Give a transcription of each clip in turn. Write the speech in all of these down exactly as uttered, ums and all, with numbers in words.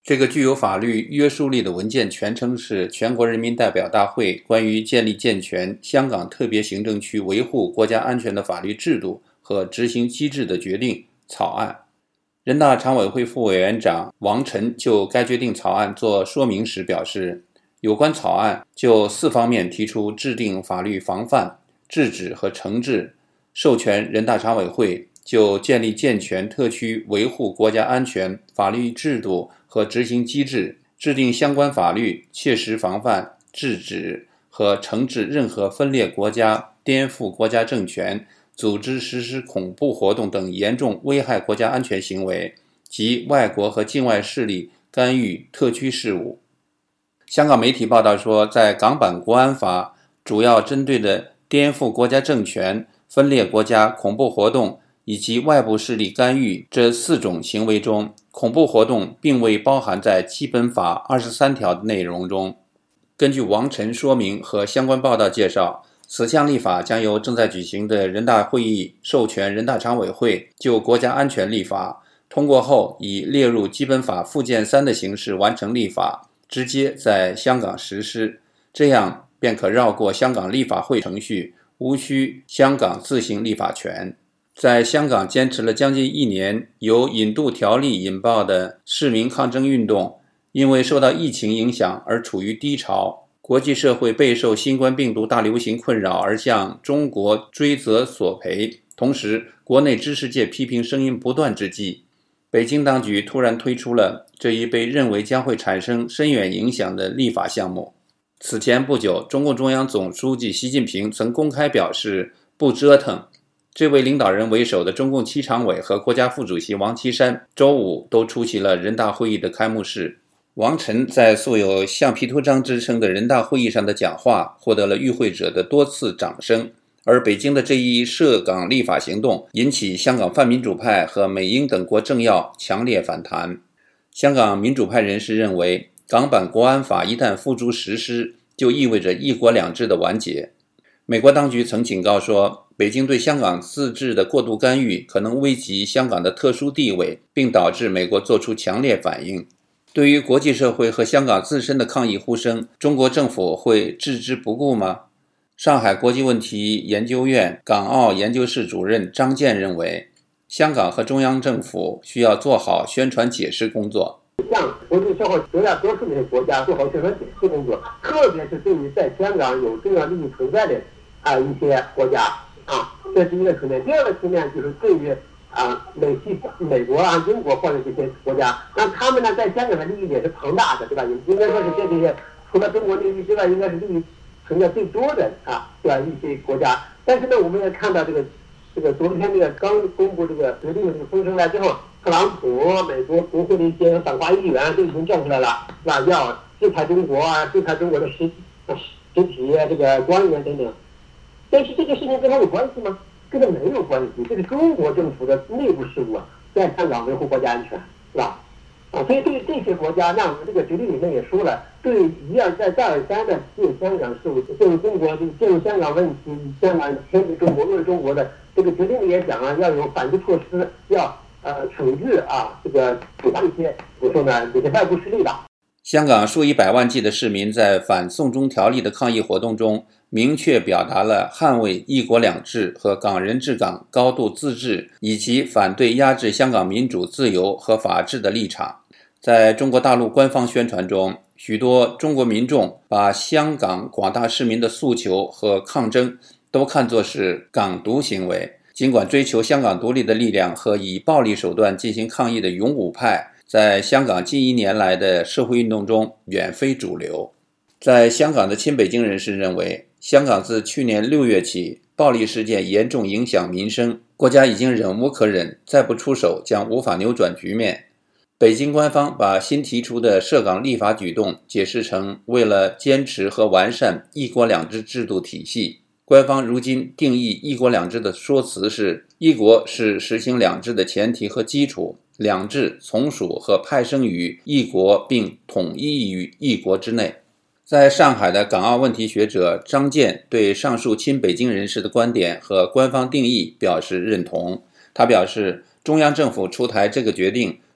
这个具有法律约束力的文件全称是《全国人民代表大会关于建立健全香港特别行政区维护国家安全的法律制度和执行机制的决定》草案。人大常委会副委员长王晨就该决定草案作说明时表示，有关草案就四方面提出制定法律防范、制止和惩治，授权人大常委会就建立健全特区维护国家安全法律制度和执行机制，制定相关法律，切实防范、制止和惩治任何分裂国家、颠覆国家政权、组织实施恐怖活动等严重危害国家安全行为及外国和境外势力干预特区事务。香港媒体报道说，在港版国安法主要针对的颠覆国家政权、分裂国家、恐怖活动以及外部势力干预这四种行为中，恐怖活动并未包含在基本法二十三条的内容中。根据王晨说明和相关报道介绍，此项立法将由正在举行的人大会议授权人大常委会就国家安全立法，通过后以列入基本法附件三的形式完成立法，直接在香港实施，这样便可绕过香港立法会程序，无需香港自行立法权。在香港坚持了将近一年由引渡条例引爆的市民抗争运动，因为受到疫情影响而处于低潮，国际社会备受新冠病毒大流行困扰而向中国追责索赔，同时国内知识界批评声音不断之际，北京当局突然推出了这一被认为将会产生深远影响的立法项目。此前不久，中共中央总书记习近平曾公开表示不折腾。这位领导人为首的中共七常委和国家副主席王岐山周五都出席了人大会议的开幕式。王晨在素有橡皮图章之称的人大会议上的讲话获得了与会者的多次掌声，而北京的这一涉港立法行动引起香港泛民主派和美英等国政要强烈反弹。香港民主派人士认为，港版国安法一旦付诸实施，就意味着一国两制的完结。美国当局曾警告说，北京对香港自治的过度干预可能危及香港的特殊地位，并导致美国做出强烈反应。对于国际社会和香港自身的抗议呼声，中国政府会置之不顾吗？上海国际问题研究院港澳研究室主任张健认为，香港和中央政府需要做好宣传解释工作， 向国际社会绝大多数的国家做好宣传解释工作，特别是对于在香港有重要利益存在的啊一些国家啊，这是一个层面。第二个层面就是对于啊美西美国啊英国或者这些国家，那他们呢在香港的利益也是庞大的，对吧？应该说是这些除了中国利益之外，应该是利益存在最多的啊，对吧？一些国家。但是呢，我们也看到这个这个昨天这个刚公布这个决定的这个风声来之后，特朗普、美国国会的一些反华议员都已经叫出来了，是吧？要制裁中国啊，制裁中国的实实体这个官员等等。但是这个事情跟他有关系吗？跟他没有关系，这是中国政府的内部事务啊，在香港维护国家安全，是吧？啊，所以对于这些国家，那我们这个决定里面也说了，对一而再、再而三的对香港事务、对中国、介入香港问题、香港牵制中国、论中国的这个决定里也讲啊，要有反制措施，要呃惩治啊，这个处罚一些我说呢这些外部势力吧。 香港数以百万计的市民在反送中条例的抗议活动中，明确表达了捍卫一国两制和港人治港高度自治，以及反对压制香港民主自由和法治的立场。在中国大陆官方宣传中，许多中国民众把香港广大市民的诉求和抗争都看作是港独行为。尽管追求香港独立的力量和以暴力手段进行抗议的勇武派在香港近一年来的社会运动中远非主流。在香港的亲北京人士认为，香港自去年六月起，暴力事件严重影响民生，国家已经忍无可忍，再不出手将无法扭转局面。北京官方把新提出的涉港立法举动解释成为了坚持和完善一国两制制度体系。官方如今定义一国两制的说辞是，一国是实行两制的前提和基础，两制从属和派生于一国并统一于一国之内。在上海的港澳问题学者张健对上述亲北京人士的观点和官方定义表示认同。他表示，中央政府出台这个决定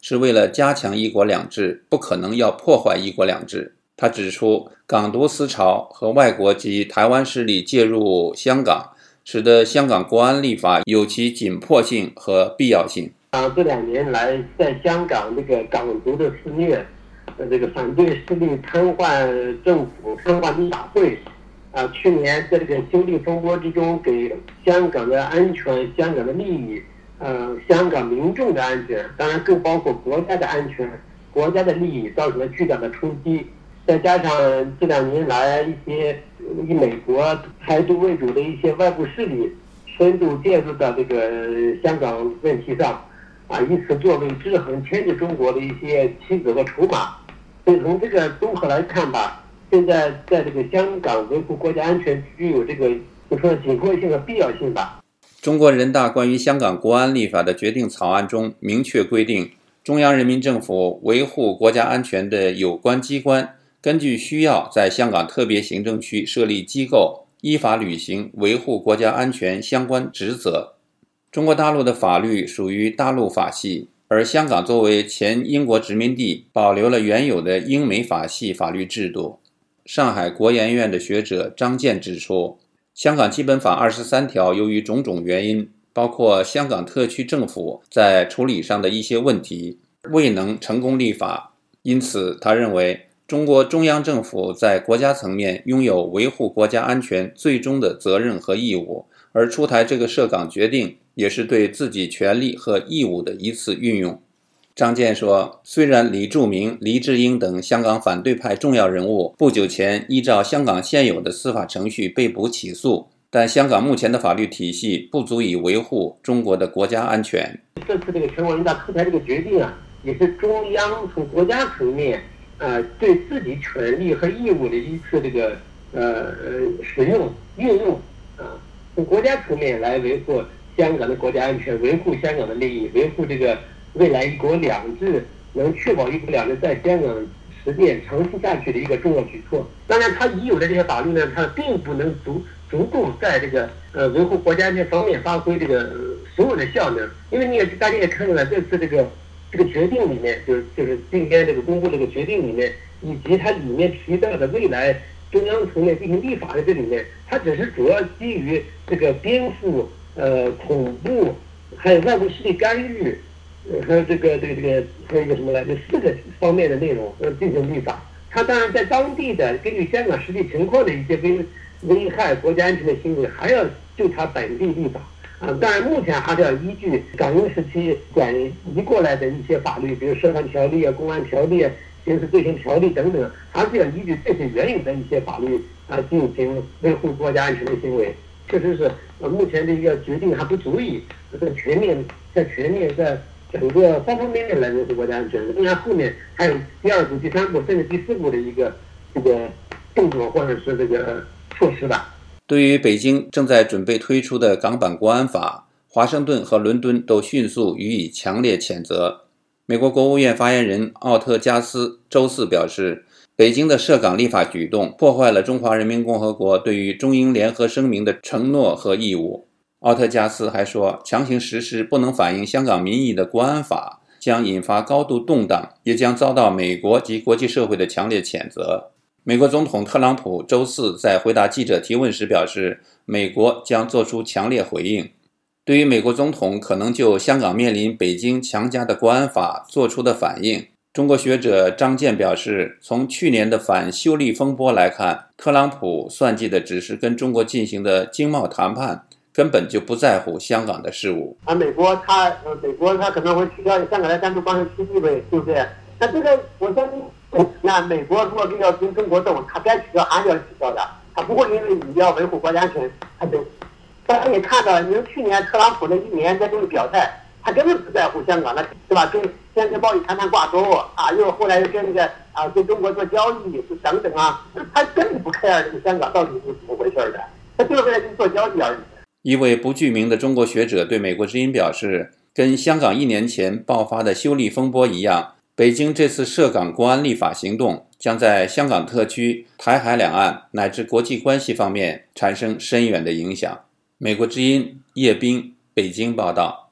是为了加强一国两制，不可能要破坏一国两制。他指出，港独思潮和外国及台湾势力介入香港，使得香港国安立法有其紧迫性和必要性。 啊，这两年来，在香港这个港独的肆虐，呃，这个反对势力瘫痪政府、瘫痪立法会，啊，去年在这个修例风波之中，给香港的安全、香港的利益，呃，香港民众的安全，当然更包括国家的安全、国家的利益，造成了巨大的冲击。再加上这两年来一些以美国台独为主的一些外部势力深度介入到这个香港问题上，啊，以此作为制衡牵制中国的一些棋子和筹码。所以从这个综合来看吧，现在在这个香港维护国家安全具有这个就说紧迫性和必要性吧。 中国人大关于香港国安立法的决定草案中明确规定，中央人民政府维护国家安全的有关机关根据需要在香港特别行政区设立机构，依法履行维护国家安全相关职责。中国大陆的法律属于大陆法系，而香港作为前英国殖民地，保留了原有的英美法系法律制度。上海国研院的学者张健指出，香港基本法二十三条由于种种原因，包括香港特区政府在处理上的一些问题，未能成功立法。因此，他认为中国中央政府在国家层面拥有维护国家安全最终的责任和义务，而出台这个涉港决定也是对自己权利和义务的一次运用。张健说，虽然李柱铭、黎智英等香港反对派重要人物不久前依照香港现有的司法程序被捕起诉，但香港目前的法律体系不足以维护中国的国家安全。 这次这个全国人大出台这个决定啊，也是中央从国家层面呃，对自己权利和义务的一次这个呃使用运用啊，从国家层面来维护香港的国家安全，维护香港的利益，维护这个未来一国两制能确保一国两制在香港实践长期下去的一个重要举措。当然，它已有的这些法律呢，它并不能足足够在这个呃维护国家安全方面发挥这个、呃、所有的效能，因为你也大家也看到了这次这个。这个决定里面，就是就是今天这个公布这个决定里面，以及它里面提到的未来中央层面进行立法的这里面，它只是主要基于这个颠覆、呃恐怖，还有外部势力干预，呃还有这个这个这个还有一个什么来，这四个方面的内容呃进行立法。它当然在当地的根据香港实际情况的一些危危害国家安全的行为，还要就它本地立法。啊，当然，目前还是要依据港英时期转移过来的一些法律，比如涉案条例啊、公安条例啊、刑事罪行条例等等，还是要依据这些原有的一些法律啊进行维护国家安全的行为。确实是，呃，目前这个决定还不足以在全面、在全面、在整个方方面面来维护国家安全。当然，后面还有第二步、第三步，甚至第四步的一个这个动作或者是这个措施吧。 对于北京正在准备推出的港版国安法，华盛顿和伦敦都迅速予以强烈谴责。美国国务院发言人奥特加斯周四表示，北京的涉港立法举动破坏了中华人民共和国对于中英联合声明的承诺和义务。奥特加斯还说，强行实施不能反映香港民意的国安法将引发高度动荡，也将遭到美国及国际社会的强烈谴责。美国总统特朗普周四在回答记者提问时表示，美国将做出强烈回应。对于美国总统可能就香港面临北京强加的国安法做出的反应，中国学者张健表示，从去年的反修例风波来看，特朗普算计的只是跟中国进行的经贸谈判，根本就不在乎香港的事务。 啊，美国他呃，美国他可能会取消香港的单独关税区地位，对不对？那这个我相信。那美国如果要跟中国斗，他该取消还是要取消的，他不会因为你要维护国家安全，他就。大家也看到，你说去年特朗普那一年在这个表态，他根本不在乎香港，那对吧？跟先跟贸易谈判挂钩啊，又后来又跟那个啊跟中国做交易等等啊，他根本不 care 这个香港到底是怎么回事的，他就是为了跟做交易而已。 一位不具名的中国学者对美国之音表示，跟香港一年前爆发的修例风波一样，北京这次涉港国安立法行动将在香港特区、台海两岸乃至国际关系方面产生深远的影响。美国之音叶斌北京报道。